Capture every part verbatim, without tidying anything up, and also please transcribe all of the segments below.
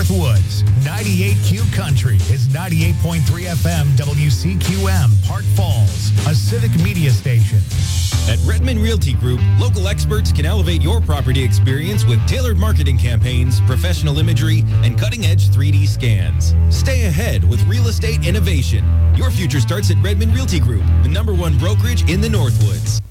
Northwoods. ninety-eight Q Country is ninety-eight point three F M W C Q M, Park Falls, a civic media station. At Redmond Realty Group, local experts can elevate your property experience with tailored marketing campaigns, professional imagery, and cutting-edge three D scans. Stay ahead with real estate innovation. Your future starts at Redmond Realty Group, the number one brokerage in the Northwoods.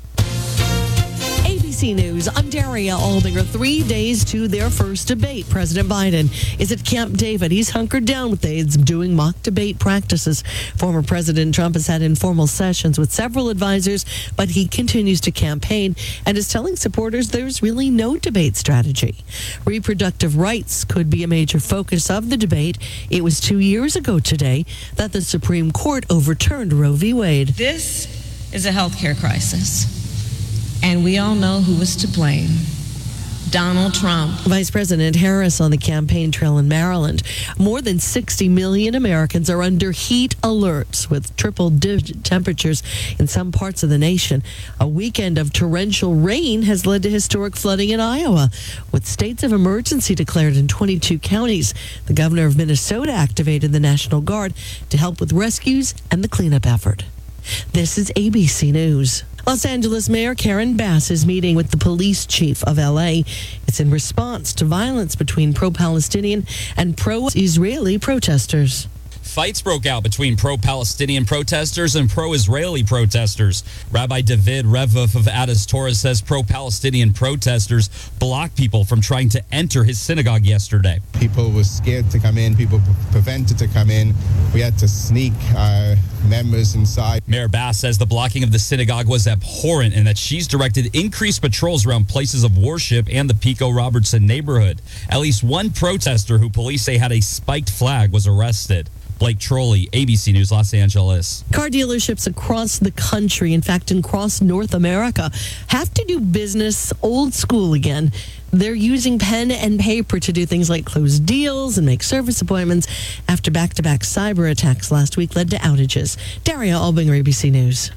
A B C News, I'm Daria Aldinger. Three days to their first debate. President Biden is at Camp David. He's hunkered down with aides doing mock debate practices. Former President Trump has had informal sessions with several advisors, but he continues to campaign and is telling supporters there's really no debate strategy. Reproductive rights could be a major focus of the debate. It was two years ago today that the Supreme Court overturned Roe v. Wade. This is a healthcare crisis. And we all know who was to blame. Donald Trump. Vice President Harris on the campaign trail in Maryland. More than sixty million Americans are under heat alerts with triple-digit temperatures in some parts of the nation. A weekend of torrential rain has led to historic flooding in Iowa, with states of emergency declared in twenty-two counties. The governor of Minnesota activated the National Guard to help with rescues and the cleanup effort. This is A B C News. Los Angeles Mayor Karen Bass is meeting with the police chief of L A. It's in response to violence between pro-Palestinian and pro-Israeli protesters. Fights broke out between pro-Palestinian protesters and pro-Israeli protesters. Rabbi David Revuv of Adas Torah says pro-Palestinian protesters blocked people from trying to enter his synagogue yesterday. People were scared to come in. People prevented to come in. We had to sneak uh, members inside. Mayor Bass says the blocking of the synagogue was abhorrent and that she's directed increased patrols around places of worship and the Pico Robertson neighborhood. At least one protester who police say had a spiked flag was arrested. Blake Trolley, A B C News, Los Angeles. Car dealerships across the country, in fact, across North America, have to do business old school again. They're using pen and paper to do things like close deals and make service appointments after back-to-back cyber attacks last week led to outages. Daria Albinger, A B C News.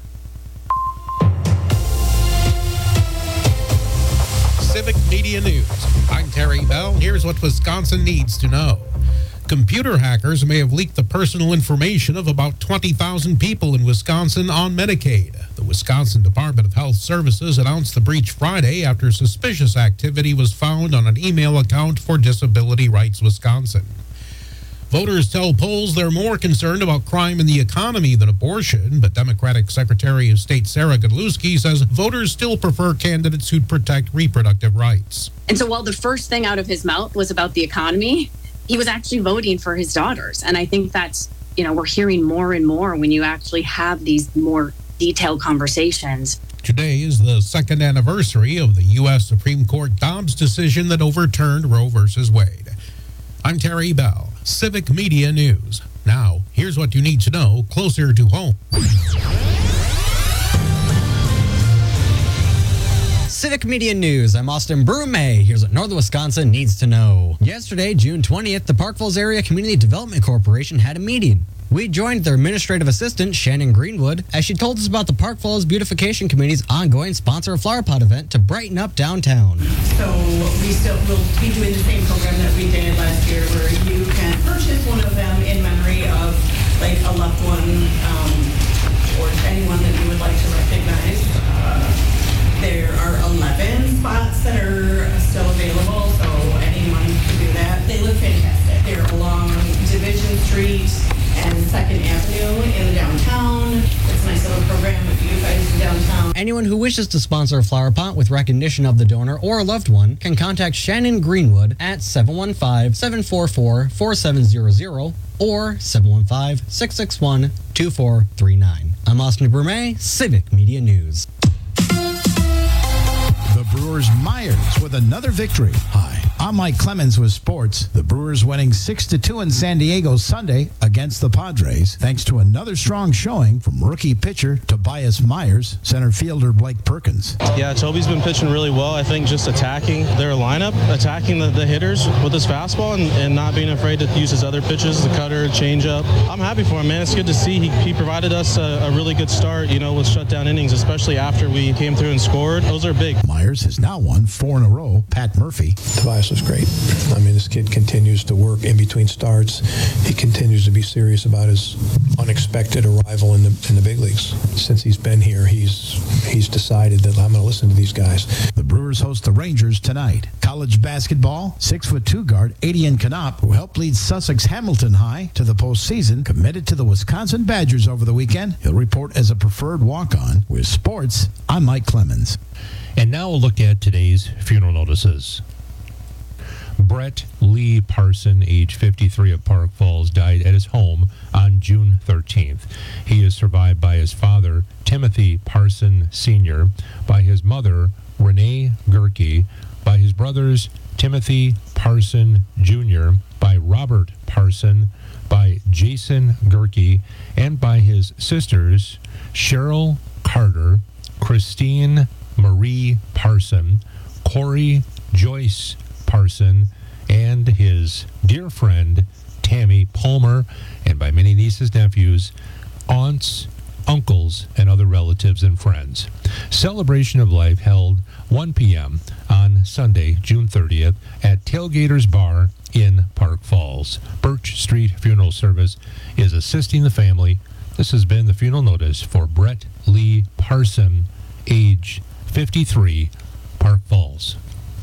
Civic Media News. I'm Terry Bell. Here's what Wisconsin needs to know. Computer hackers may have leaked the personal information of about twenty thousand people in Wisconsin on Medicaid. The Wisconsin Department of Health Services announced the breach Friday after suspicious activity was found on an email account for Disability Rights Wisconsin. Voters tell polls they're more concerned about crime in the economy than abortion, but Democratic Secretary of State Sarah Godlewski says voters still prefer candidates who protect reproductive rights. And so while the first thing out of his mouth was about the economy, he was actually voting for his daughters. And I think that's, you know, we're hearing more and more when you actually have these more detailed conversations. Today is the second anniversary of the U S Supreme Court Dobbs decision that overturned Roe versus Wade. I'm Terry Bell, Civic Media News. Now, here's what you need to know closer to home. Civic Media News. I'm Austin Brume. Here's what Northern Wisconsin needs to know. Yesterday, June twentieth, the Park Falls Area Community Development Corporation had a meeting. We joined their administrative assistant, Shannon Greenwood, as she told us about the Park Falls Beautification Committee's ongoing Sponsor a Flower Pot event to brighten up downtown. So we still will be doing the same program that we did last year, where you can purchase one of them in memory of like a loved one um, or anyone that you would like to recognize. Uh, There are eleven spots that are still available, so anyone can do that. They look fantastic. They're along Division Street and Second Avenue in downtown. It's a nice little program if you guys in downtown. Anyone who wishes to sponsor a flower pot with recognition of the donor or a loved one can contact Shannon Greenwood at seven one five, seven four four, four seven zero zero or seven one five, six six one, two four three nine. I'm Austin Brume, Civic Media News. The Brewers Myers with another victory. Hi, I'm Mike Clemens with sports. The Brewers winning six to two in San Diego Sunday against the Padres, thanks to another strong showing from rookie pitcher Tobias Myers, center fielder Blake Perkins. Yeah, Toby's been pitching really well. I think just attacking their lineup, attacking the, the hitters with his fastball and, and not being afraid to use his other pitches, the cutter, changeup. I'm happy for him, man. It's good to see. He, he provided us a, a really good start, you know, with shutdown innings, especially after we came through and scored. Those are big. Myers has now won four in a row. Pat Murphy. Tobias is great. I mean, this kid continues to work in between starts. He continues to be serious about his unexpected arrival in the in the big leagues. Since he's been here, he's he's decided that I'm going to listen to these guys. The Brewers host the Rangers tonight. College basketball, six foot two guard Adian Knopp, who helped lead Sussex Hamilton High to the postseason, committed to the Wisconsin Badgers over the weekend. He'll report as a preferred walk-on. With sports, I'm Mike Clemens. And now we'll look at today's funeral notices. Brett Lee Parson, age fifty-three, of Park Falls, died at his home on June thirteenth. He is survived by his father, Timothy Parson Senior, by his mother, Renee Gerke, by his brothers, Timothy Parson Junior, by Robert Parson, by Jason Gerke, and by his sisters, Cheryl Carter, Christine Marie Parson, Corey Joyce Parson, and his dear friend Tammy Palmer, and by many nieces, nephews, aunts, uncles, and other relatives and friends. Celebration of Life held one p.m. on Sunday, June thirtieth, at Tailgaters Bar in Park Falls. Birch Street Funeral Service is assisting the family. This has been the funeral notice for Brett Lee Parson, age fifty-three, Park Falls.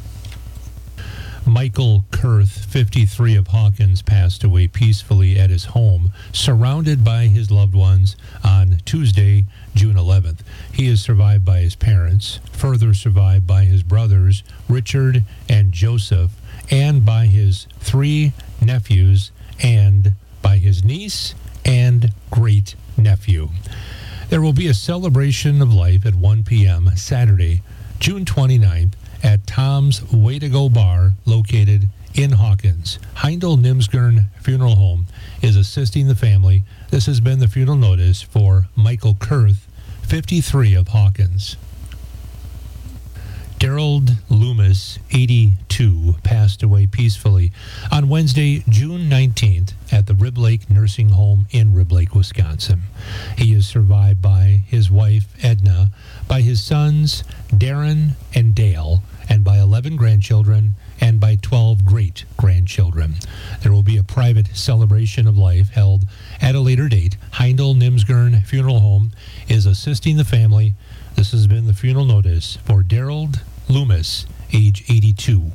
Michael Kurth, fifty-three, of Hawkins, passed away peacefully at his home, surrounded by his loved ones on Tuesday, June eleventh. He is survived by his parents, further survived by his brothers, Richard and Joseph, and by his three nephews, and by his niece and great-nephew. There will be a celebration of life at one p.m. Saturday, June twenty-ninth, at Tom's Way to Go Bar, located in Hawkins. Heindel Nimsgern Funeral Home is assisting the family. This has been the funeral notice for Michael Kurth, fifty-three, of Hawkins. Daryl Loomis, eighty-two, passed away peacefully on Wednesday, June nineteenth, at the Rib Lake Nursing Home in Rib Lake, Wisconsin. He is survived by his wife, Edna, by his sons, Darren and Dale, and by eleven grandchildren, and by twelve great-grandchildren. There will be a private celebration of life held at a later date. Heindel Nimsgern Funeral Home is assisting the family. This has been the funeral notice for Daryl Loomis, age eighty-two.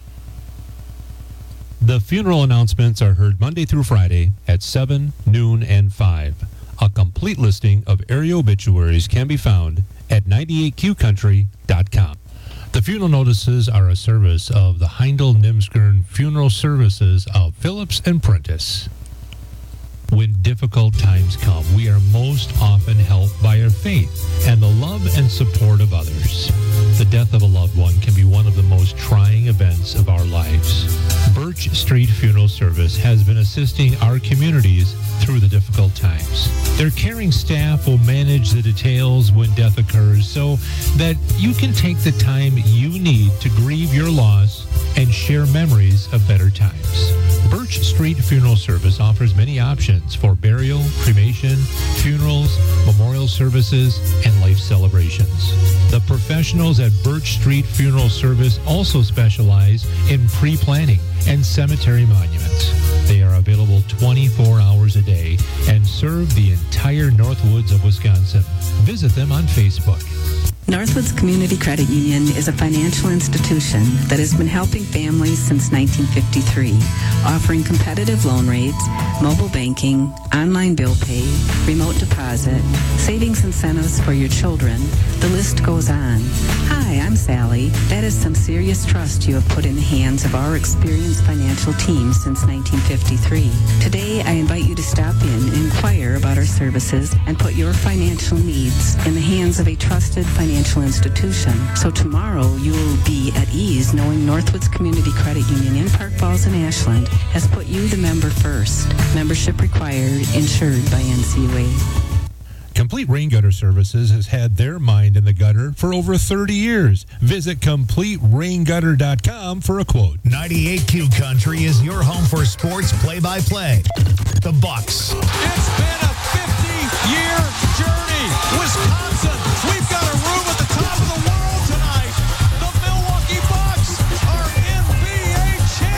The funeral announcements are heard Monday through Friday at seven, noon, and five. A complete listing of area obituaries can be found at ninety-eight Q country dot com. The funeral notices are a service of the Heindel Nimsgern Funeral Services of Phillips and Prentice. When difficult times come, we are most often helped by our faith and the love and support of others. The death of a loved one can be one of the most trying events of our lives. Birch Street Funeral Service has been assisting our communities through the difficult times. Their caring staff will manage the details when death occurs so that you can take the time you need to grieve your loss and share memories of better times. Birch Street Funeral Service offers many options for burial, cremation, funerals, memorial services, and life celebrations. The professionals at Birch Street Funeral Service also specialize in pre-planning and cemetery monuments. They are available twenty-four hours a day and serve the entire Northwoods of Wisconsin. Visit them on Facebook. Northwoods Community Credit Union is a financial institution that has been helping families since nineteen fifty-three, offering competitive loan rates, mobile banking, online bill pay, remote deposit, savings incentives for your children. The list goes on. Hi, I'm Sally. That is some serious trust you have put in the hands of our experienced financial team since nineteen fifty-three. Today, I invite you to stop in and inquire about our services and put your financial needs in the hands of a trusted financial institution. So tomorrow you will be at ease knowing Northwoods Community Credit Union in Park Falls and Ashland has put you the member first. Membership required, insured by N C U A. Complete Rain Gutter Services has had their mind in the gutter for over thirty years. Visit complete rain gutter dot com for a quote. ninety-eight Q Country is your home for sports play-by-play. The Bucks. It's been a fifty-year journey. Wisconsin, we've got a room at the top of the world tonight. The Milwaukee Bucks are N B A champions.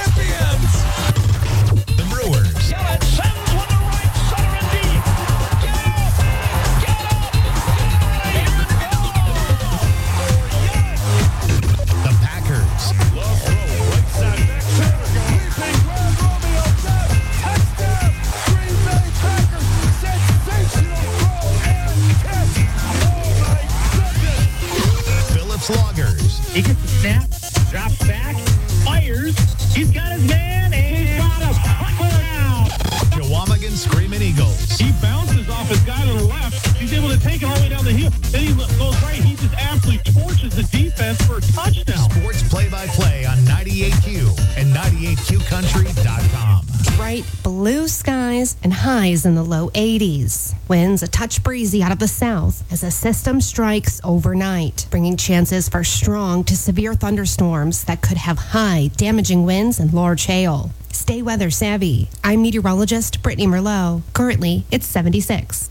sluggers. He gets the snap, drops back, fires. He's got his man, and he's got a touchdown. Chequamegon Screaming Eagles. He bounces off his guy to the left. He's able to take it all the way down the hill. Then he goes right. He just absolutely torches the defense for a touchdown. Sports play-by-play on ninety-eight Q and ninety-eight Q country dot com. Bright blue skies and highs in the low eighties. Winds a touch breezy out of the south as a system strikes overnight, bringing chances for strong to severe thunderstorms that could have high, damaging winds and large hail. Stay weather savvy. I'm meteorologist Brittany Merlot. Currently, it's seventy-six.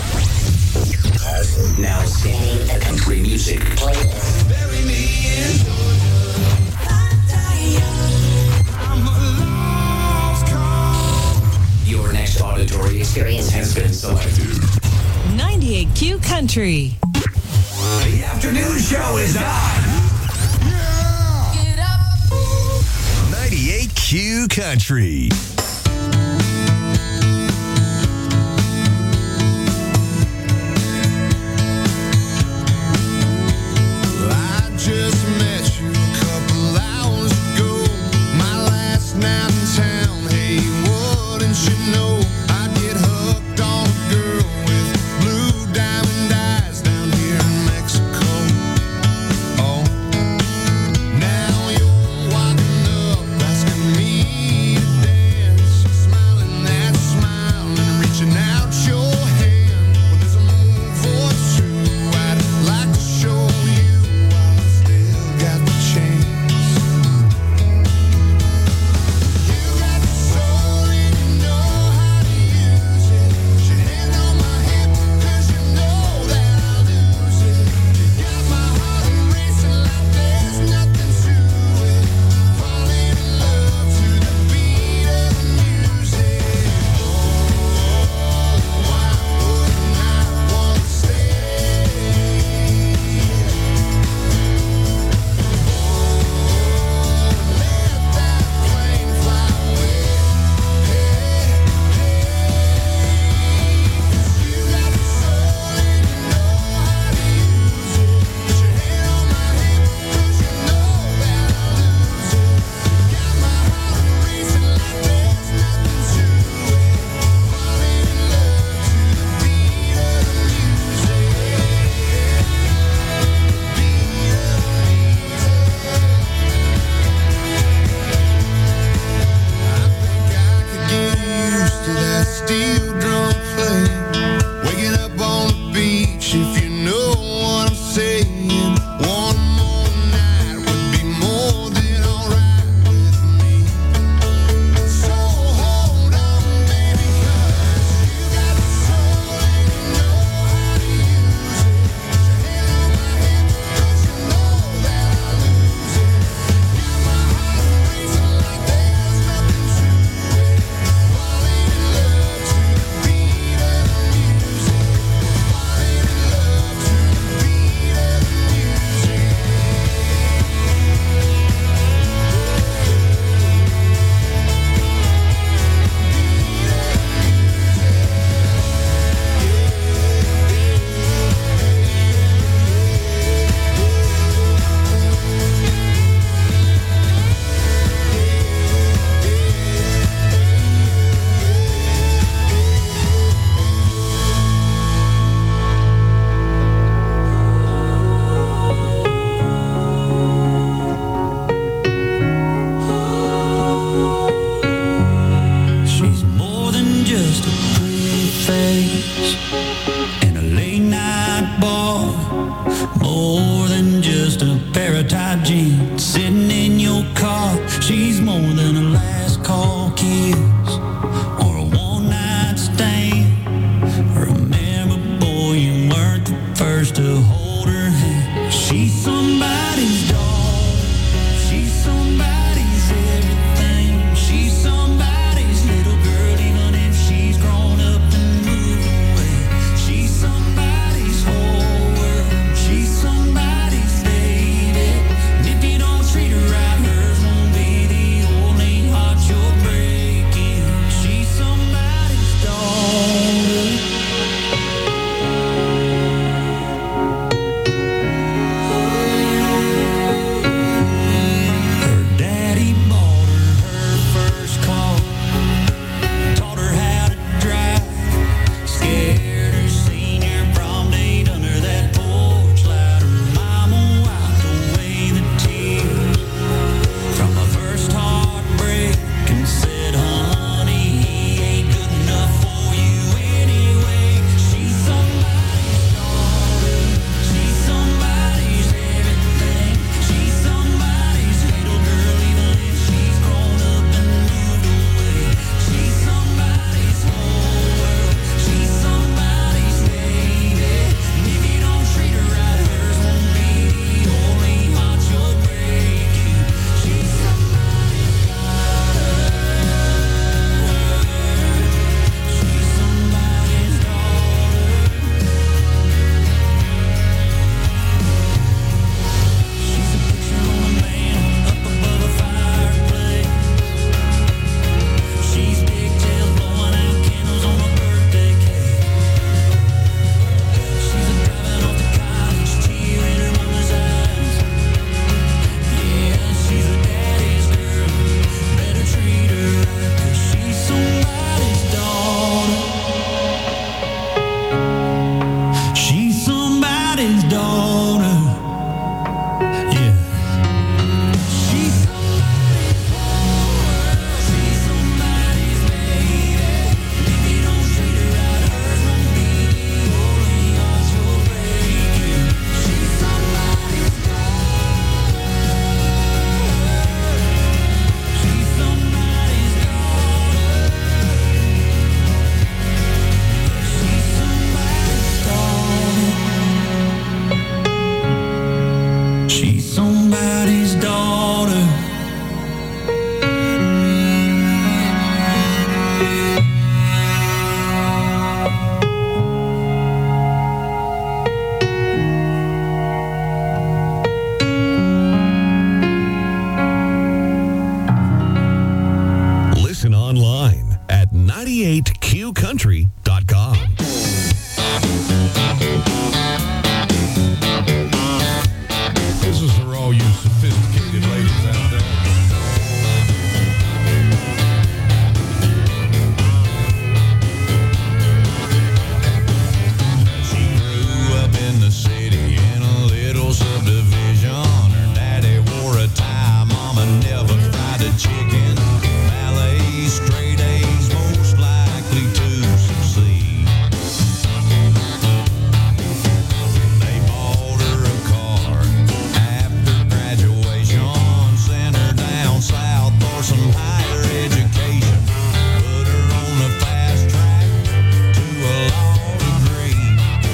Now singing the country music playlist. Bury me in Your next auditory experience has been selected. ninety-eight Q Country. The afternoon show is on. Get up. ninety-eight Q Country. I just met you a couple hours ago. My last night in town. Hey, wouldn't you know I'd get hooked on a girl with blue diamond eyes down here in Mexico. Oh, now you're walking up asking me to dance, smiling that smile and reaching out your hand. Well, there's a move or two I'd like to show you while I still got the chance. You got the soul and you know how to use it. Put your hand on my hip 'cause you know that I'll lose it. You got my heart racing like there's nothing to it. Falling in love to the beat of the music. Oh, why wouldn't I want to stay? Let that plane fly away. Hey, hey, 'cause you got the soul and you know how to use it. Put your hand on my hip 'cause you know that I'll lose it. Got my heart racing like there's nothing to it. Falling in love to the beat of the music. Get used to that steel drum playing. Waking up on the beach, if you know what I'm saying. One more night would be more than alright with me. So hold on, baby, 'cause you got the soul and you know how to use it. Put your hand on my hip 'cause you know that I'll lose it. Got my heart racing like there's nothing to it. Falling in love to the beat of the music. Falling in love to the beat of the music. She's more than just a pretty face in a late night bar. More than just a pair of tight jeans sitting in your car. She's more than a last call kiss or a one night stand. Remember, boy, you weren't the first to hold her hand. She's somebody's dog. She's somebody's everything. She's somebody's little girl, even if she's grown up and moved away. She's somebody's whole world. She's somebody's baby. And if you don't daughter. Yeah. She's somebody's baby. If you don't treat her right, hers won't be the only heart you're breaking. She's somebody's daughter. She's somebody's daughter. She's somebody's daughter. She's somebody's daughter. Listen online at ninety-eight q country dot com. This is for all you sophisticated ladies out there. She grew up in the city in a little subdivision. Her daddy wore a tie, mama never fried a chicken. Ballet, straight A's, most likely to succeed. They bought her a car after graduation, sent her down south for some higher education, put her on the fast track to a law degree.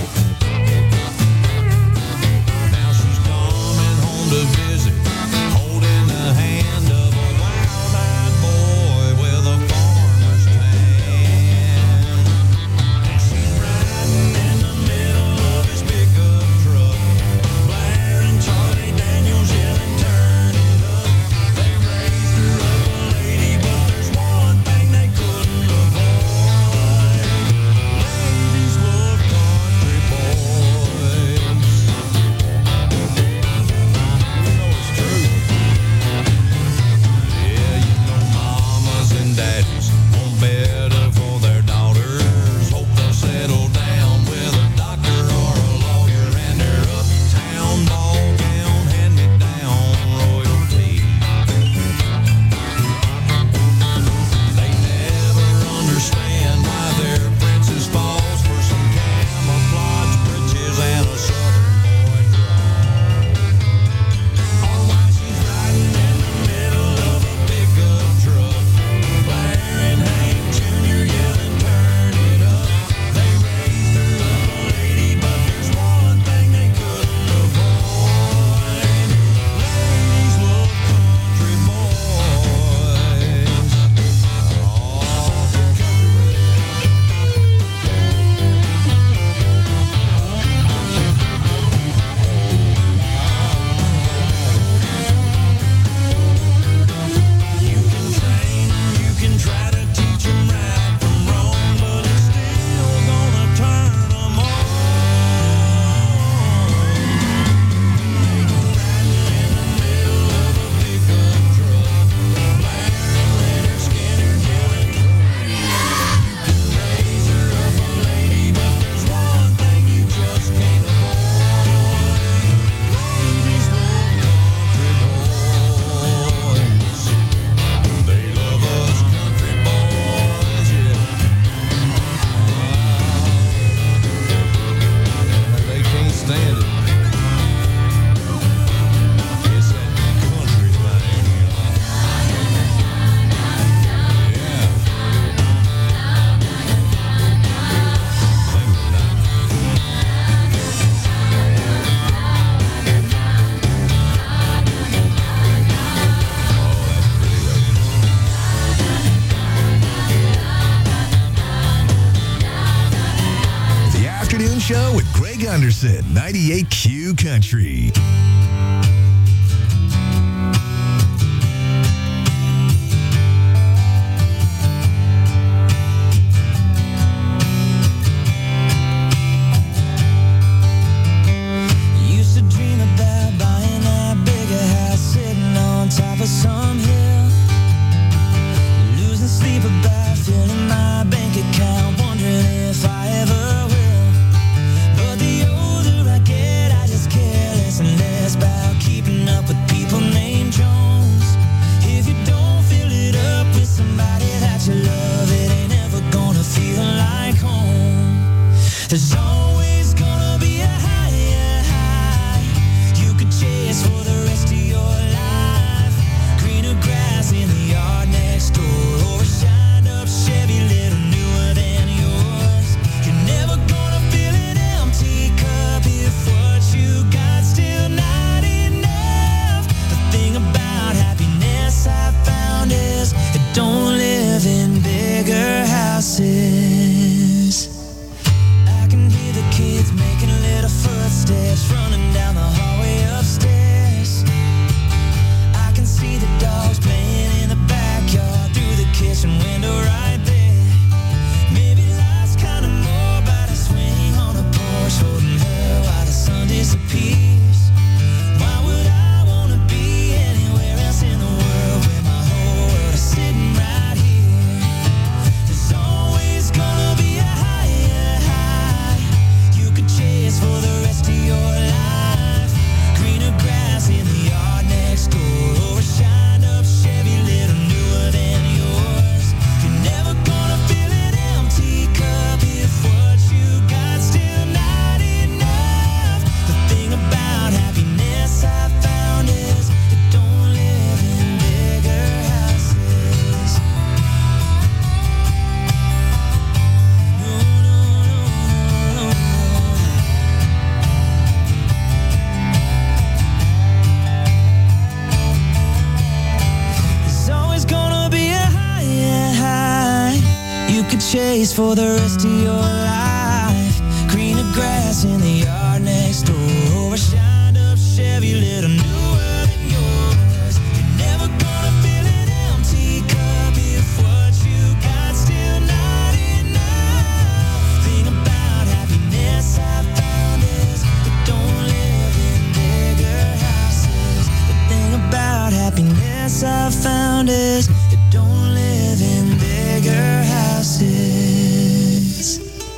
Now she's coming home to visit, holding the hand of a wild-eyed boy with a farmer's tan. And she's riding in the middle of his pickup truck, blaring Charlie Daniels, yelling, "Turn it up." They raised her up a lady, but there's one thing they couldn't avoid. Ladies love country boys. You know it's true. Yeah, you know mamas and daddies want better for their daughters. Hope they'll settle down with a doctor or a lawyer, and their uptown ball gown hand-me-down royalty. They never understand why their princess falls for some camouflage britches and a southern boy draw. Or why she's riding in the middle of a pickup truck, blaring Hank Junior, yelling, "Turn it up." They raised her up a lady, but there's one thing they couldn't avoid. Ladies love country boys. You can train 'em, you can try to teach 'em right from wrong, but it's still gonna turn 'em on. They go riding in the middle of a pickup truck, blaring Leonard Skinner, yelling, "Free." You can raise her up a lady, but there's one thing you just can't avoid. Ladies love country boys. They love us country boys, yeah. They can't stand it. It's that country thing, you know. Yeah. The Afternoon Show with Greg Gunderson, ninety-eight Q Country. Used to dream about buying that bigger house, sitting on top of some hill, losing sleep about filling my bank account, wondering if I ever will. But the older I get, I just care chase for the rest of your life. Greener grass in the yard next door, or a shined up Chevy, little newer than yours. You're never gonna fill an empty cup if what you got still not enough. The thing about happiness I found is it don't live in bigger houses. I can hear the kids making little footsteps running down the hallway upstairs. I can see the dogs playing in the backyard through the kitchen window right there. Maybe life's kind of more about a swing on a porch holding her while the sun disappears. Why would I want to be anywhere else in the world when my whole world is sitting right here? There's always gonna be a higher high you could chase for the rest of your life. Greener grass in the yard next door, or a shined up Chevy, little newer than yours. You're never gonna fill an empty cup if what you got still not enough. The thing about happiness I found is it don't live in bigger houses. No, no, no, no, no. There's always gonna be a higher high you could chase for the rest of your life. Greener grass in the yard next door, or a shined up Chevy, little newer than yours. You're never gonna fill an empty cup if what you got still not enough. Thing about happiness I found is it don't live in bigger houses. The thing about happiness I found is it don't live in bigger houses.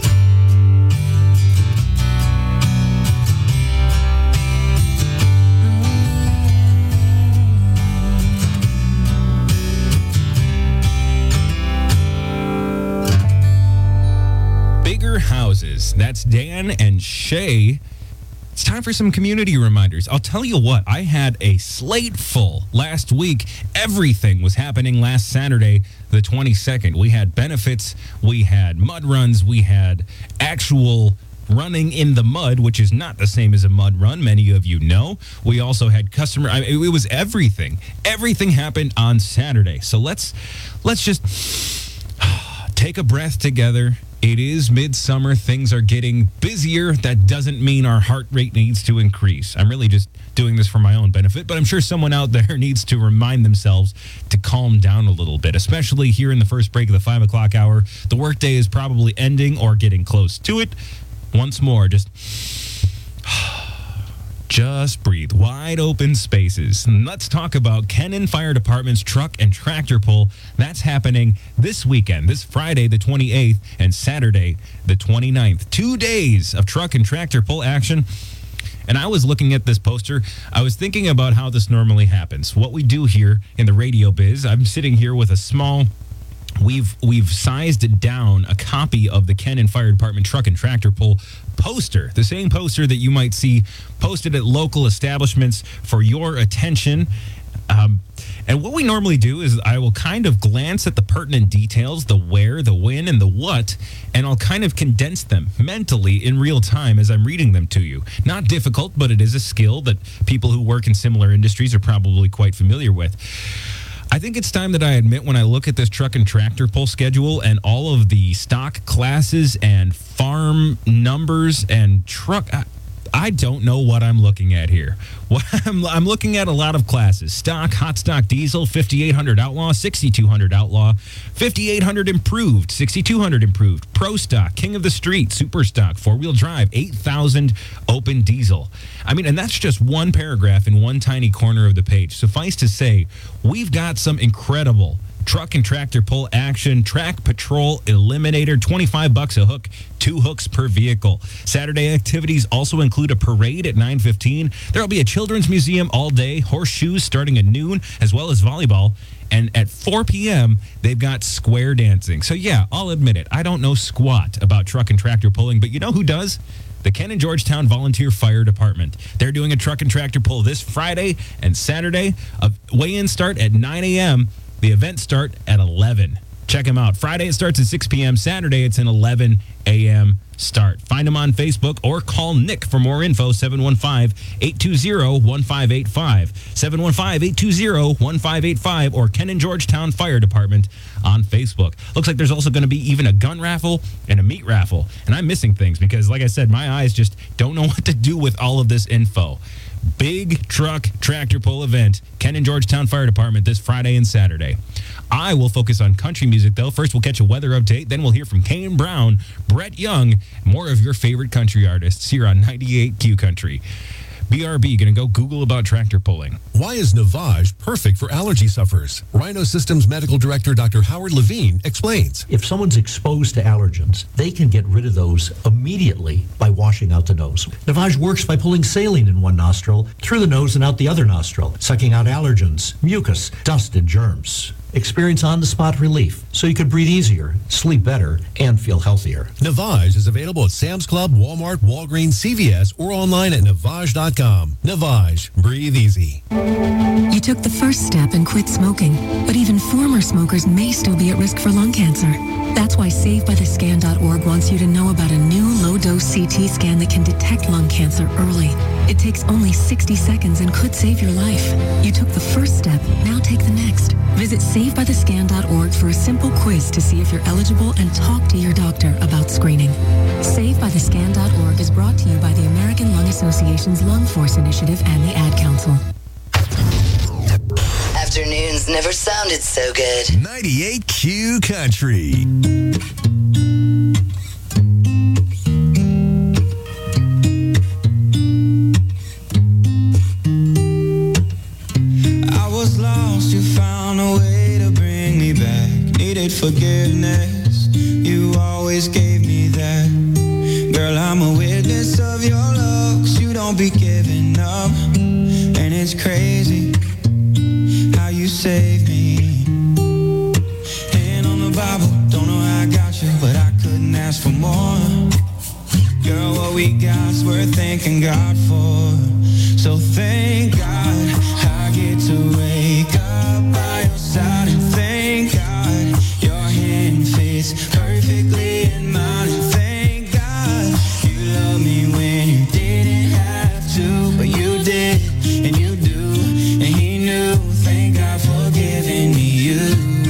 Bigger houses. That's Dan and Shay. It's time for some community reminders. I'll tell you what, I had a slate full last week. Everything was happening last Saturday, the twenty-second. We had benefits, we had mud runs, we had actual running in the mud, which is not the same as a mud run, many of you know. We also had customer, I mean, it was everything. Everything happened on Saturday. So let's let's just take a breath together. It is midsummer. Things are getting busier. That doesn't mean our heart rate needs to increase. I'm really just doing this for my own benefit, but I'm sure someone out there needs to remind themselves to calm down a little bit, especially here in the first break of the five o'clock hour. The workday is probably ending or getting close to it. Once more, just... Just breathe. Wide open spaces. And let's talk about Kennan Fire Department's truck and tractor pull. That's happening this weekend, this Friday the twenty-eighth and Saturday the twenty-ninth. Two days of truck and tractor pull action. And I was looking at this poster. I was thinking about how this normally happens. What we do here in the radio biz. I'm sitting here with a small... We've we've sized down a copy of the Kennan Fire Department truck and tractor pull poster, the same poster that you might see posted at local establishments for your attention. Um, and what we normally do is I will kind of glance at the pertinent details, the where, the when, and the what, and I'll kind of condense them mentally in real time as I'm reading them to you. Not difficult, but it is a skill that people who work in similar industries are probably quite familiar with. I think it's time that I admit, when I look at this truck and tractor pull schedule and all of the stock classes and farm numbers and truck, I, I don't know what I'm looking at here. What I'm, I'm looking at a lot of classes: stock, hot stock diesel, fifty-eight hundred Outlaw, sixty-two hundred Outlaw, fifty-eight hundred improved, sixty-two hundred improved, pro stock, king of the street, super stock, four-wheel drive, eight thousand open diesel. I mean, and that's just one paragraph in one tiny corner of the page. Suffice to say, we've got some incredible truck and tractor pull action. Track Patrol Eliminator, twenty-five bucks a hook, two hooks per vehicle. Saturday activities also include a parade at nine fifteen. There'll be a children's museum all day, horseshoes starting at noon, as well as volleyball. And at four p.m., they've got square dancing. So yeah, I'll admit it, I don't know squat about truck and tractor pulling, but you know who does? the Cannon Georgetown Volunteer Fire Department. They're doing a truck and tractor pull this Friday and Saturday. Uh, weigh-in start at nine a.m. The event start at eleven. Check them out. Friday it starts at six p.m. Saturday it's an eleven a.m. start. Find them on Facebook or call Nick for more info, seven one five, eight two zero, one five eight five. seven one five, eight two zero, one five eight five or Cannon Georgetown Fire Department on Facebook. Looks like there's also going to be even a gun raffle and a meat raffle. And I'm missing things because, like I said, my eyes just don't know what to do with all of this info. Big truck tractor pull event, Cannon Georgetown Fire Department this Friday and Saturday. I will focus on country music, though. First, we'll catch a weather update. Then we'll hear from Kane Brown, Brett Young, more of your favorite country artists here on ninety-eight Q Country. B R B, going to go Google about tractor pulling. Why is Navage perfect for allergy sufferers? Rhino Systems Medical Director Doctor Howard Levine explains. If someone's exposed to allergens, they can get rid of those immediately by washing out the nose. Navage works by pulling saline in one nostril, through the nose and out the other nostril, sucking out allergens, mucus, dust, and germs. Experience on-the-spot relief so you can breathe easier, sleep better, and feel healthier. Navage is available at Sam's Club, Walmart, Walgreens, C V S, or online at Navage dot com. Navage, breathe easy. You took the first step and quit smoking, but even former smokers may still be at risk for lung cancer. That's why save by the scan dot org wants you to know about a new low-dose C T scan that can detect lung cancer early. It takes only sixty seconds and could save your life. You took the first step, now take the next. Visit save by the scan dot org for a simple quiz to see if you're eligible and talk to your doctor about screening. save by the scan dot org is brought to you by the American Lung Association's Lung Force Initiative and the Ad Council. Afternoons never sounded so good. ninety-eight Q Country. I was lost, you found a way to bring me back. Needed forgiveness, you always gave me that. Girl, I'm a witness of your love, 'cause you don't be giving up. And it's crazy how you saved me. Hand on the Bible, don't know how I got you, but I couldn't ask for more. Girl, what we got's worth thanking God for. So thank God I get to wake up by your side, and thank God your hand fits perfectly in mine, and thank God you love me when you didn't have to, but you did, and you do, and he knew. Thank God for giving me you.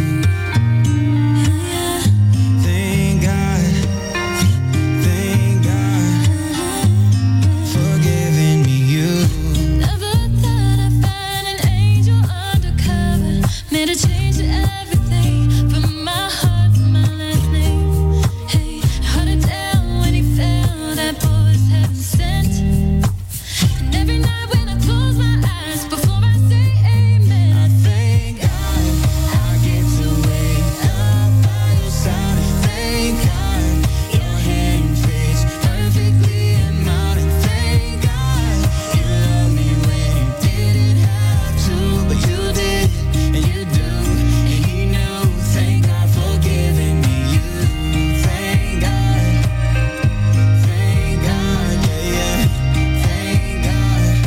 Thank God, thank God for giving me you. Never thought I'd find an angel undercover. Made a change to everything from my heart to my last name. Hey, hard to tell when he fell, that boy was heaven sent. And every night when I close my eyes before I say amen, I Thank God I get to wake up by your side, and thank God your hand fits perfectly in mine, and thank God you love me when you didn't have to, but you did, and you do, and he knew. Thank God for giving me you. Thank God, thank God, yeah, yeah, thank God.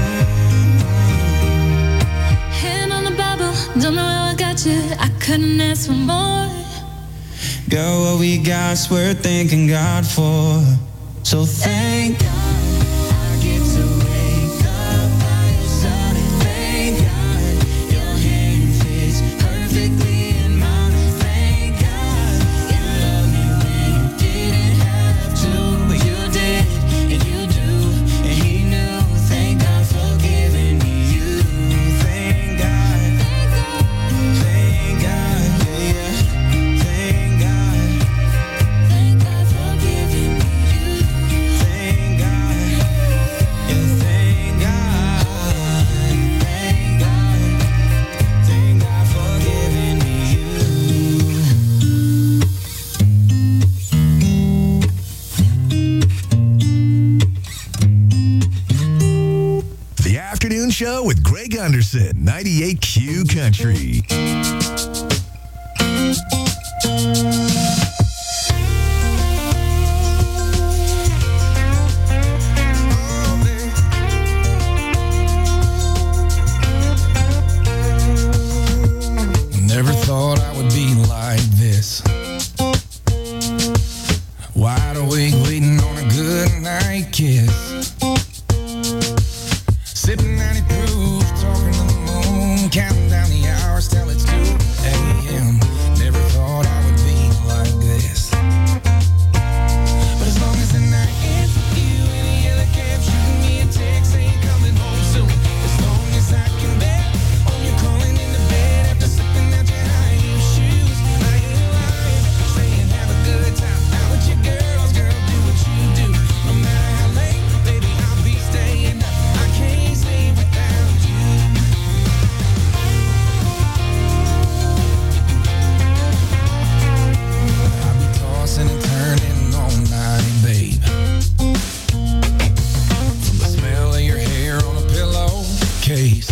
hand on the Bible, don't know how I got you. I couldn't ask for more. Girl, what we got's worth thanking God for. So thank God I get to wake up by your side, and thank God your hand fits perfectly in mine, and thank God you love me when you didn't have to, but you did, and you do, and he knew. Thank God for giving me you. Thank God, thank God, yeah, yeah. Thank God, thank God for giving me you. Thank God, yeah, thank God, thank God, thank God for giving me The Afternoon Show with Greg Anderson, ninety-eight Q Country. ninety proof, talking to the moon, counting down the hours till it's two a.m. Never thought I would be like this. But as long as the night ends with you in a yellow cab, shooting me a text saying coming home soon. As long as I can bet on you calling in the bed after slipping out your high heel shoes. I ain't lying, saying have a good time out with your girls, girl, do what you do. No matter how late, baby, I'll be staying up. I can't sleep without you. I'll be tossing and turning all night, babe. From the smell of your hair on a pillowcase.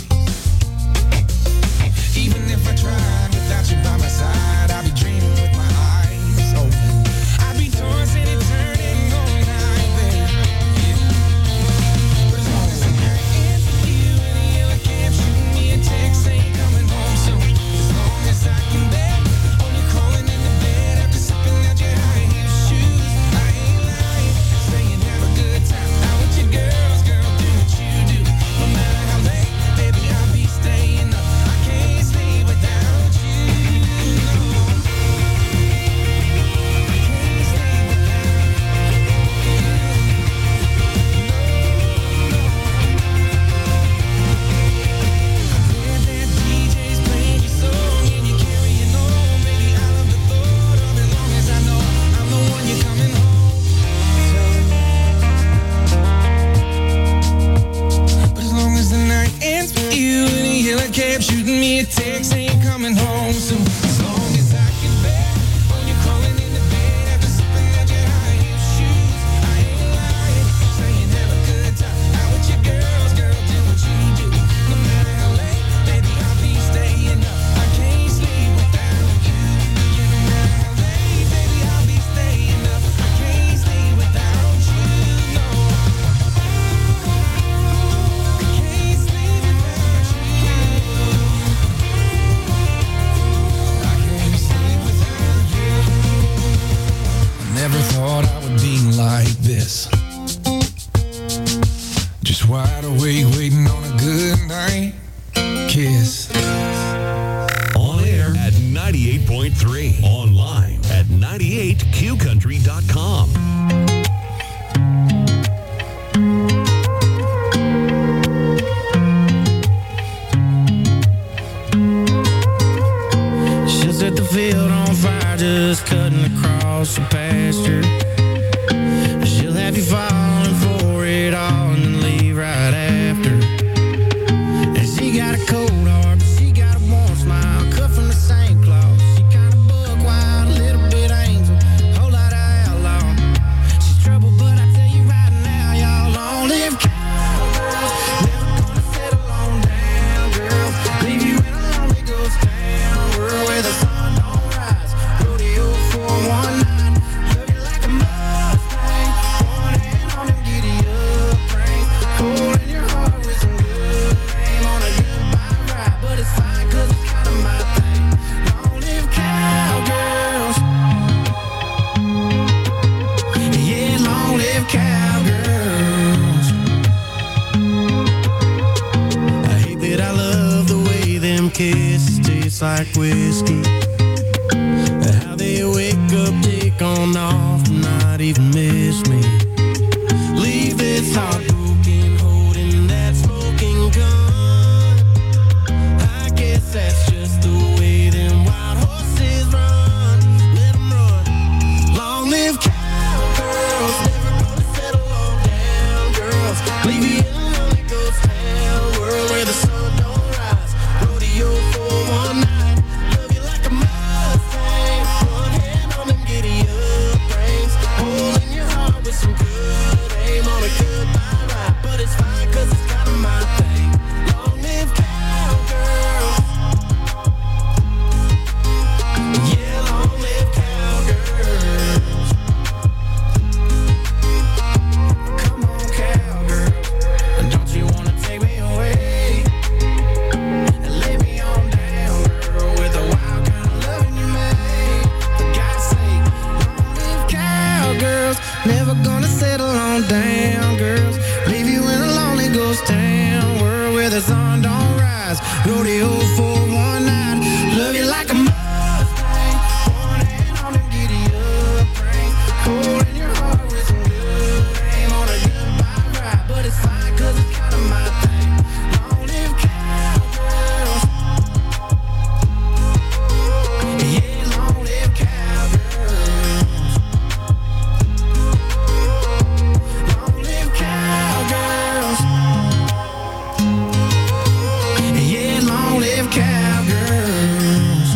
Even if I tried without you by my side, I'd be dreaming with my eyes open. I'd be tossing and turning all night, babe. Yeah. But as long as the night ends with you in a yellow cab, shooting me a text saying coming home soon. As long as I can bet on you calling in the bed after sipping out your high heel shoes. I ain't lying, saying have a good time out with your girls, girl, do what you do. No matter how late, baby, I'll be staying up. I can't sleep without you. No. I can't sleep without you. Heard that D J's playing your song and you're carrying on, baby. I love the thought of it, long as I know I'm the one you're coming home to. But as long as the night ends with you in a yellow cab, shooting me a text saying coming home soon. As long as I can bet on you calling in the bed after sipping out your high heel shoes. I ain't lying, saying have a good time out with your girls, girl, do what you do. No matter how late, baby, I'll be staying up. I can't sleep without you. Yeah, no matter how late, baby, I'll be staying up. I can't sleep without you. No. I can't sleep without you. I can't sleep without you. I never thought I would be like this. Just wide awake, waiting on a good night kiss. On air at ninety-eight point three. Online at ninety-eight q country dot com. She'll set the field on fire, just cutting across the pasture. She'll have you falling for it all and then leave right after. And she got a cold heart, but she got a warm smile, cut from the same cloth. She kind of buck wild, a little bit angel, whole lot of outlaw. She's trouble, but I tell you right now, y'all long live cowgirls. Never gonna settle on down, girls. Leave you in a lonely ghost town world where the sun don't rise. Rodeo for one night, love you like a Mustang. One hand on the giddy up rein, cold in your heart with some good aim on a goodbye ride. But it's fine 'cause it's kind of my thing. Long live cowgirls. Yeah, long live cowgirls. I hate that I love the way them kisses taste like whiskey. How they wake up, take on off, and not even miss me. Leave this heart broken, holding that smoking gun. I guess that's just the way them wild horses run. Let 'em run. Long live cowgirls, never gonna settle on down, girls. Leave you in a lonely ghost town world where the sun don't rise. Rodeo for one night, love you like a Mustang. One hand on them giddy up the sun don't rise. Rodeo for one night. Love you like a Mustang. Running on the giddy up train. Cold in your heart with some good aim on a goodbye ride. But it's fine cause it's kind of my thing. Long live cowgirls. Yeah, long live cowgirls. Long live cowgirls. Yeah, long live cowgirls.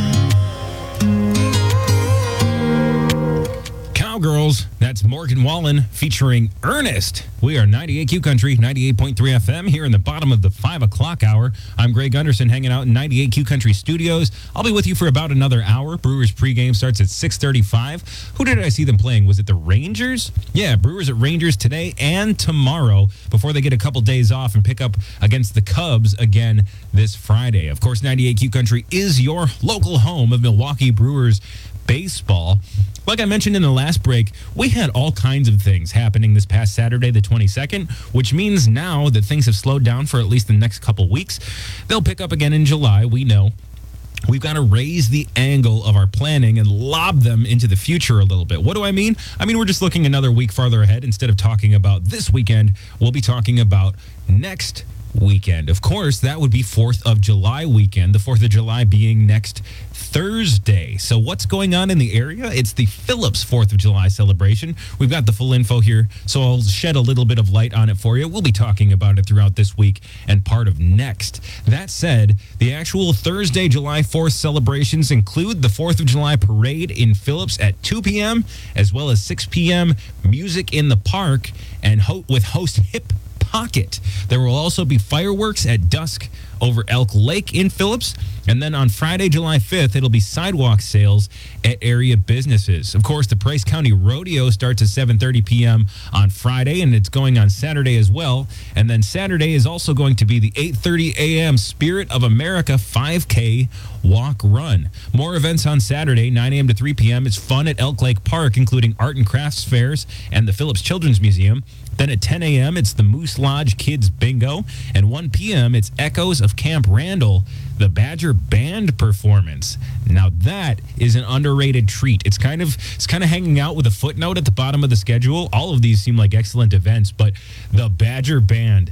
Cowgirls, that's Morgan Wallen featuring Ernest. We are ninety-eight Q Country, ninety-eight point three F M here in the bottom of the five o'clock hour. I'm Greg Gunderson hanging out in ninety-eight Q Country Studios. I'll be with you for about another hour. Brewers pregame starts at six thirty-five. Who did I see them playing? Was it the Rangers? Yeah, Brewers at Rangers today and tomorrow before they get a couple days off and pick up against the Cubs again this Friday. Of course, ninety-eight Q Country is your local home of Milwaukee Brewers baseball. Like I mentioned in the last break, we had all kinds of things happening this past Saturday, the twenty-second, which means now that things have slowed down for at least the next couple weeks. They'll pick up again in July, we know. We've got to raise the angle of our planning and lob them into the future a little bit. What do I mean? I mean, we're just looking another week farther ahead. Instead of talking about this weekend, we'll be talking about next weekend. Of course, that would be fourth of July weekend, the fourth of July being next Thursday. So what's going on in the area? It's the Phillips fourth of July celebration. We've got the full info here, so I'll shed a little bit of light on it for you. We'll be talking about it throughout this week and part of next. That said, the actual Thursday, July fourth celebrations include the fourth of July parade in Phillips at two p.m., as well as six p.m. music in the park and ho- with host Hip Pocket. There will also be fireworks at dusk over Elk Lake in Phillips. And then on Friday, July fifth, it'll be sidewalk sales at area businesses. Of course, the Price County Rodeo starts at seven thirty p.m. on Friday, and it's going on Saturday as well. And then Saturday is also going to be the eight thirty a.m. Spirit of America five K walk run. More events on Saturday, nine a.m. to three p.m. It's fun at Elk Lake Park, including art and crafts fairs and the Phillips Children's Museum. Then at ten a.m., it's the Moose Lodge Kids Bingo. And one p.m., it's Echoes of Camp Randall, the Badger Band performance. Now that is an underrated treat. It's kind of it's kind of hanging out with a footnote at the bottom of the schedule. All of these seem like excellent events, but the Badger Band,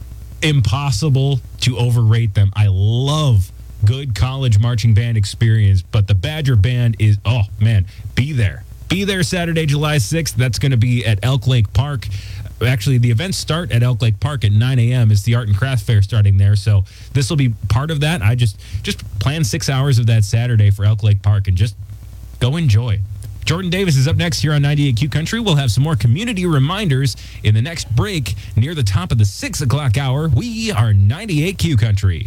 impossible to overrate them. I love good college marching band experience, but the Badger Band is, oh man, be there. Be there Saturday, July sixth. That's going to be at Elk Lake Park. Actually, the events start at Elk Lake Park at nine a.m. It's the Art and Craft Fair starting there. So this will be part of that. I just just plan six hours of that Saturday for Elk Lake Park and just go enjoy. Jordan Davis is up next here on ninety-eight Q Country. We'll have some more community reminders in the next break near the top of the six o'clock hour. We are ninety-eight Q Country.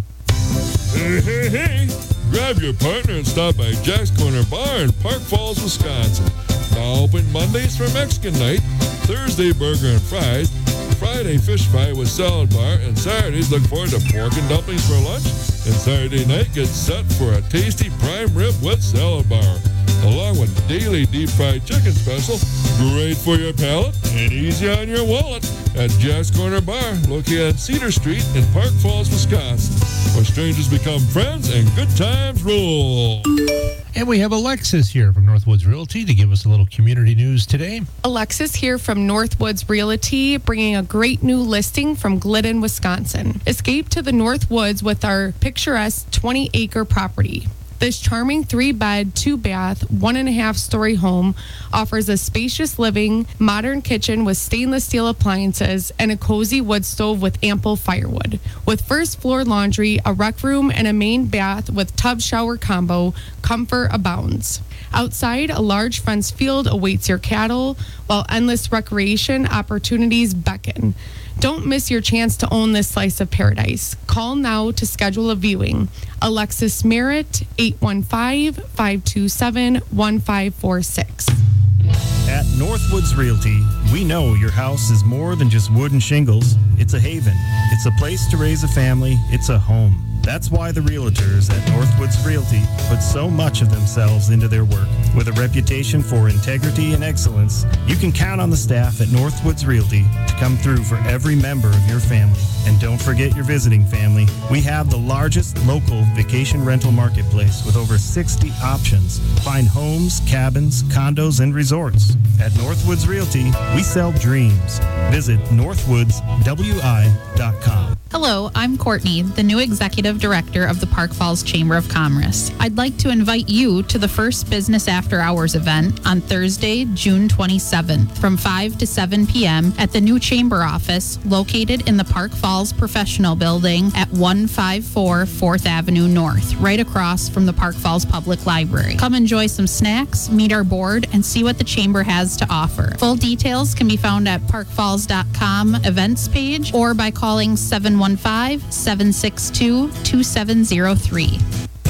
Hey, hey, hey. Grab your partner and stop by Jack's Corner Bar in Park Falls, Wisconsin. Now open Mondays for Mexican night, Thursday burger and fries, Friday fish fry with salad bar, and Saturdays look forward to pork and dumplings for lunch, and Saturday night gets set for a tasty prime rib with salad bar, along with daily deep fried chicken special, great for your palate and easy on your wallet at Jack's Corner Bar, located on Cedar Street in Park Falls, Wisconsin, where strangers become friends and good times rule. And we have Alexis here from Northwoods Realty to give us a little community news today. Alexis here from Northwoods Realty, bringing a great new listing from Glidden, Wisconsin. Escape to the Northwoods with our picturesque twenty acre property. This charming three-bed, two-bath, one-and-a-half-story home offers a spacious living, modern kitchen with stainless steel appliances, and a cozy wood stove with ample firewood. With first-floor laundry, a rec room, and a main bath with tub-shower combo, comfort abounds. Outside, a large fenced field awaits your cattle, while endless recreation opportunities beckon. Don't miss your chance to own this slice of paradise. Call now to schedule a viewing. Alexis Merritt, eight one five, five two seven, one five four six. At Northwoods Realty, we know your house is more than just wood and shingles. It's a haven. It's a place to raise a family. It's a home. That's why the realtors at Northwoods Realty put so much of themselves into their work. With a reputation for integrity and excellence, you can count on the staff at Northwoods Realty to come through for every member of your family. And don't forget your visiting family. We have the largest local vacation rental marketplace with over sixty options. Find homes, cabins, condos, and resorts. At Northwoods Realty, we sell dreams. Visit northwoods w i dot com. Hello, I'm Courtney, the new Executive Director of the Park Falls Chamber of Commerce. I'd like to invite you to the first Business After Hours event on Thursday, June twenty-seventh from five to seven p.m. at the new Chamber office located in the Park Falls Professional Building at one fifty-four fourth Avenue North, right across from the Park Falls Public Library. Come enjoy some snacks, meet our board, and see what the Chamber has to offer. Full details can be found at park falls dot com events page or by calling seven one five, seven six two, two seven zero three.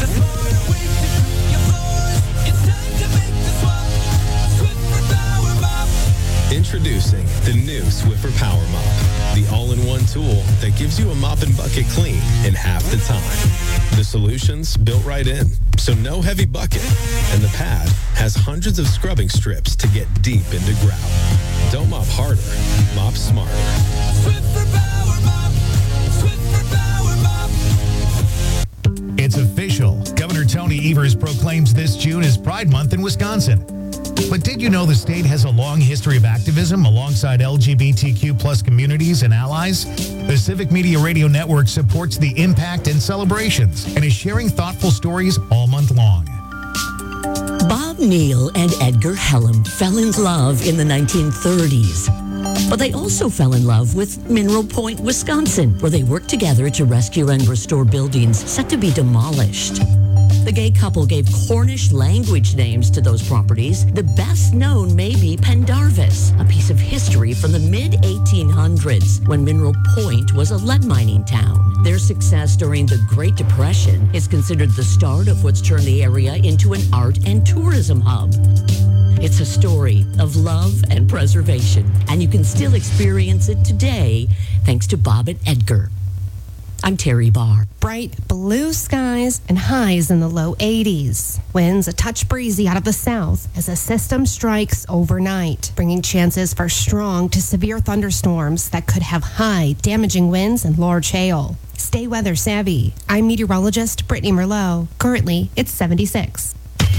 Introducing the new Swiffer Power Mop, the all-in-one tool that gives you a mop and bucket clean in half the time. The solution's built right in, so no heavy bucket, and the pad has hundreds of scrubbing strips to get deep into grout. Don't mop harder, mop smarter. Swiffer Power Mop. Swiffer Power Mop. It's official. Governor Tony Evers proclaims this June as Pride Month in Wisconsin. But did you know the state has a long history of activism alongside L G B T Q plus communities and allies? The Civic Media Radio Network supports the impact and celebrations and is sharing thoughtful stories all month long. Bob Neal and Edgar Hellum fell in love in the nineteen thirties. But they also fell in love with Mineral Point, Wisconsin, where they worked together to rescue and restore buildings set to be demolished. The gay couple gave Cornish language names to those properties. The best known may be Pendarvis, a piece of history from the mid eighteen hundreds when Mineral Point was a lead mining town. Their success during the Great Depression is considered the start of what's turned the area into an art and tourism hub. It's a story of love and preservation, and you can still experience it today thanks to Bob and Edgar. I'm Terry Barr. Bright blue skies and highs in the low eighties. Winds a touch breezy out of the south as a system strikes overnight, bringing chances for strong to severe thunderstorms that could have high, damaging winds and large hail. Stay weather savvy. I'm meteorologist Brittany Merlot. Currently, it's seventy-six.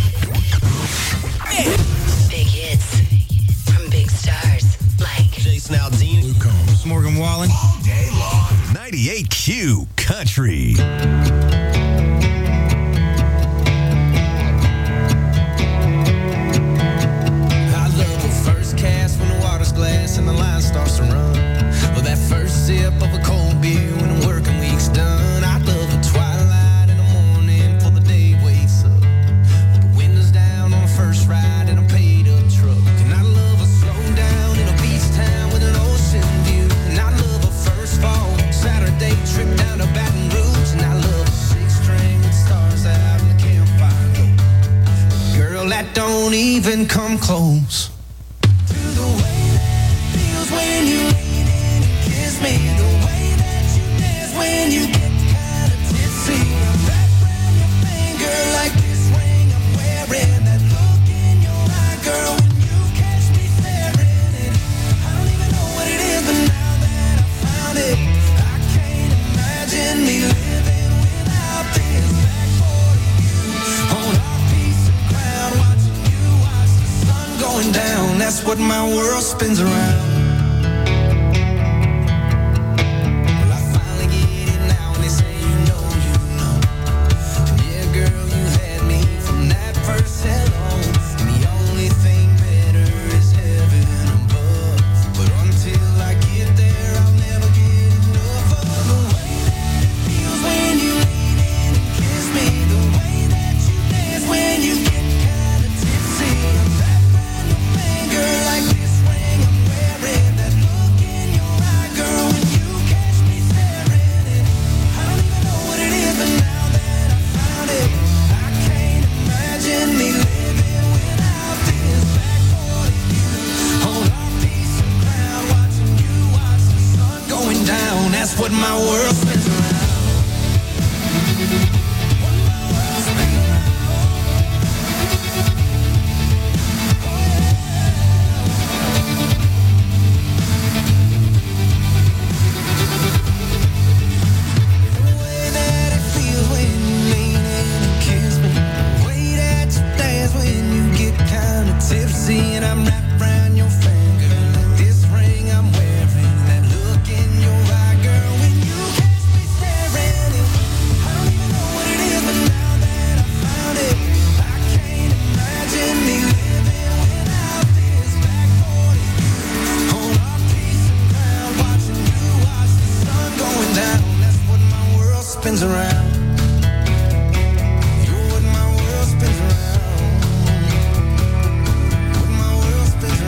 Big hits from big stars like Jason Aldean, Luke Combs, Morgan Wallen. All day long. ninety-eight Q Country. I love the first cast when the water's glass and the line starts to run. Or that first sip of a cold beer when the working week's done. I love the twilight in the morning before the day wakes up. With the windows down on the first ride in a paid-up truck. And I love a slow down in a beach town with an ocean view. And I love a first fall Saturday trip down to Baton Rouge. And I love a six-string with stars out in the campfire glow. Girl, that don't even come close to the way that it feels when you lean in and kiss me. The way that you dance when you get kind of tipsy. Wrap around your finger like this ring I'm wearing. That look in your eye, girl, when you catch me staring. And I don't even know what it is, but now that I found it, I can't imagine me living without this. Back for you on our piece of ground, watching you watch the sun going down. That's what my world spins around. Well, I finally get it now, and they say you know, you know. And yeah, girl, you had me from that first hello. And the only thing better is heaven above. But until I get there, I'll never get enough of the way that it feels when you lean in and kiss me. The way that you dance when you get kind of tipsy. Wrap around your finger like this ring I'm wearing. spins around. You're what my world spins around. What my world spins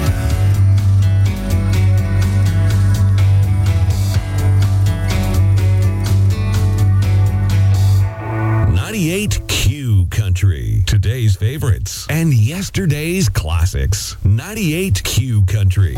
around. ninety-eight Q Country. Today's favorites and yesterday's classics. ninety-eight Q Country.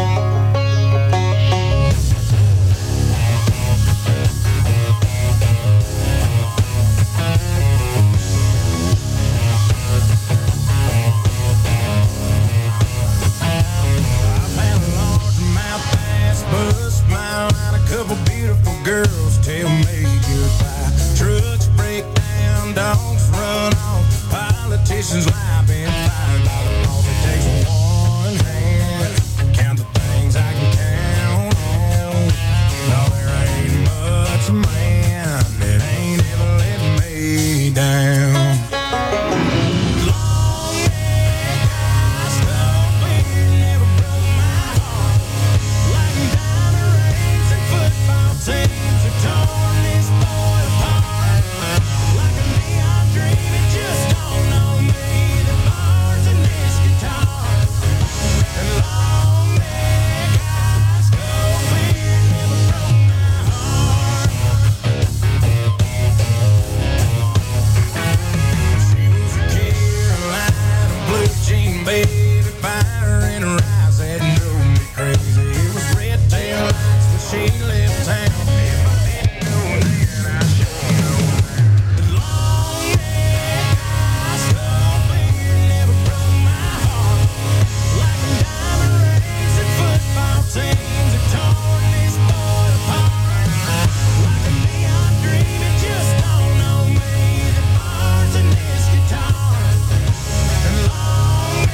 Couple beautiful girls tell me goodbye. Trucks break down, dogs run off, politicians lie, been fired by the law. It takes one hand to count the things I can count on. No, there ain't much man that ain't ever let me down. Baby, fire in her eyes that drove me crazy. It was red tail lights when she left town. If I didn't know then, I sure know now. The long neck, high skull beard never broke my heart. Like a diamond rings and football teams have torn this boy apart. Like a neon dream, it just dawned on me that bars in this guitar. And long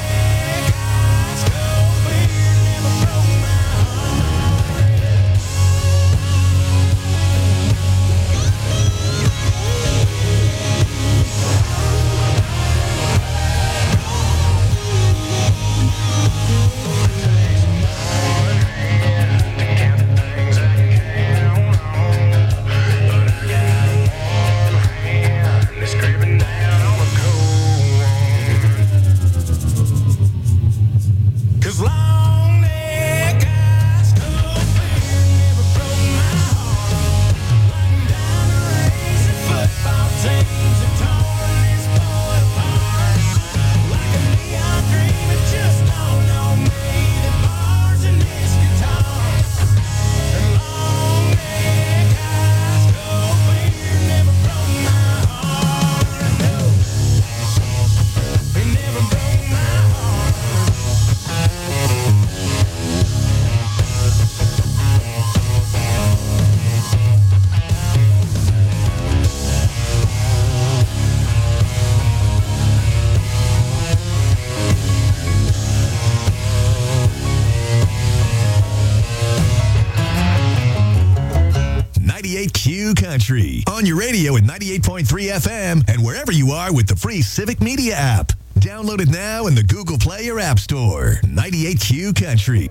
ninety-eight Q Country. On your radio at ninety-eight point three F M and wherever you are with the free Civic Media app. Download it now in the Google Play or App Store. ninety-eight Q Country.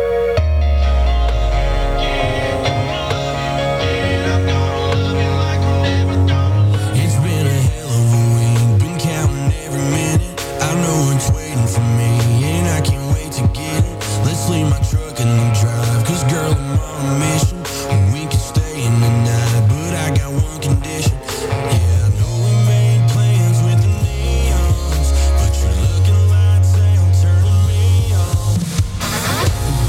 It's been a hell of a week, been counting every minute. I know it's waiting for me, and I can't wait to get it. Let's leave my truck in the drive, cause girl, I'm on a mission. And we can stay in the night, but I got one condition. Yeah, I know we made plans with the neons, but your looking lights, they don't turn me on.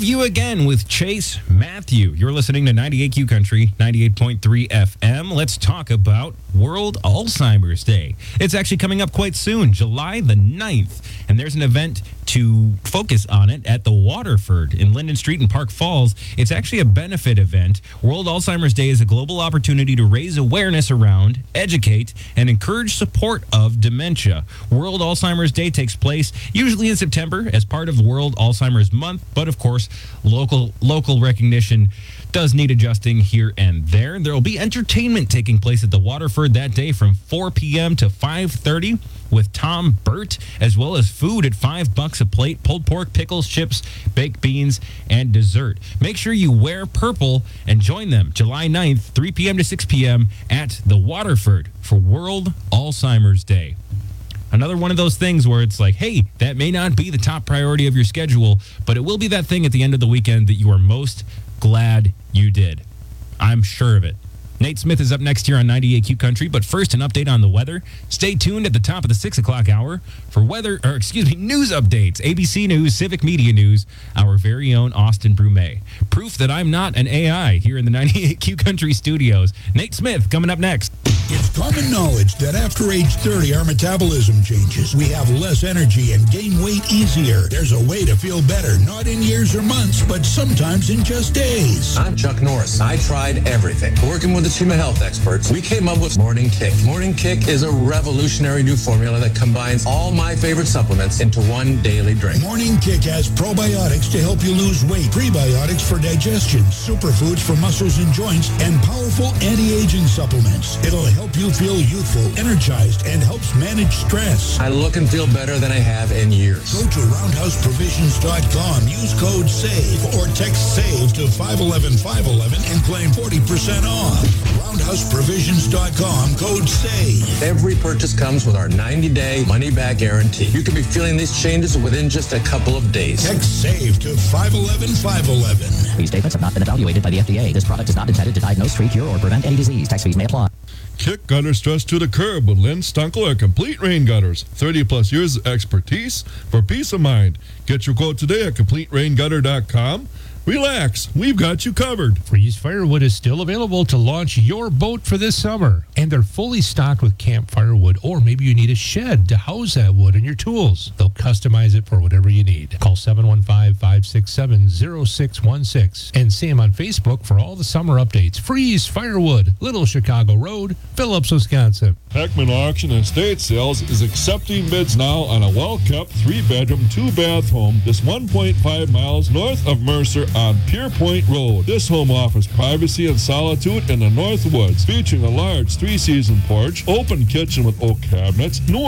you again with Chase Matthew. You're listening to ninety-eight Q Country, ninety-eight point three F M. Let's talk about World Alzheimer's Day. It's actually coming up quite soon, July the ninth. And there's an event to focus on it at the Waterford in Linden Street in Park Falls. It's actually a benefit event. World Alzheimer's Day is a global opportunity to raise awareness around, educate, and encourage support of dementia. World Alzheimer's Day takes place usually in September as part of World Alzheimer's Month, but of course, local local recognition does need adjusting here and there. There will be entertainment taking place at the Waterford that day from four p.m. to five thirty with Tom Burt, as well as food at five bucks a plate, pulled pork, pickles, chips, baked beans, and dessert. Make sure you wear purple and join them July ninth, three p.m. to six p.m. at the Waterford for World Alzheimer's Day. Another one of those things where it's like, hey, that may not be the top priority of your schedule, but it will be that thing at the end of the weekend that you are most glad you did. I'm sure of it. Nate Smith is up next here on ninety-eight Q Country, but first an update on the weather. Stay tuned at the top of the six o'clock hour for weather, or excuse me, news updates. A B C News, Civic Media News, our very own Austin Brumet. Proof that I'm not an A I here in the ninety-eight Q Country studios. Nate Smith coming up next. It's common knowledge that after age thirty, our metabolism changes. We have less energy and gain weight easier. There's a way to feel better, not in years or months, but sometimes in just days. I'm Chuck Norris. I tried everything. Working with the team of health experts, we came up with Morning Kick. Morning Kick is a revolutionary new formula that combines all my favorite supplements into one daily drink. Morning Kick has probiotics to help you lose weight, prebiotics for digestion, superfoods for muscles and joints, and powerful anti-aging supplements. It'll help you feel youthful, energized, and helps manage stress. I look and feel better than I have in years. Go to roundhouse provisions dot com, use code SAVE, or text SAVE to five one one five one one and claim forty percent off. roundhouse provisions dot com, code SAVE. Every purchase comes with our ninety-day money-back guarantee. You can be feeling these changes within just a couple of days. Text SAVE to five one one five one one. These statements have not been evaluated by the F D A. This product is not intended to diagnose, treat, cure, or prevent any disease. Tax fees may apply. Kick gutter stress to the curb with Lynn Stunkel at Complete Rain Gutters. thirty plus years of expertise for peace of mind. Get your quote today at complete rain gutter dot com. Relax, we've got you covered. Freeze Firewood is still available to launch your boat for this summer. And they're fully stocked with camp firewood, or maybe you need a shed to house that wood and your tools. They'll customize it for whatever you need. Call seven one five, five six seven, zero six one six and see them on Facebook for all the summer updates. Freeze Firewood, Little Chicago Road, Phillips, Wisconsin. Heckman Auction and Estate Sales is accepting bids now on a well-kept three-bedroom, two-bath home just one point five miles north of Mercer on Pier Point Road. This home offers privacy and solitude in the North Woods, featuring a large three-season porch, open kitchen with oak cabinets, new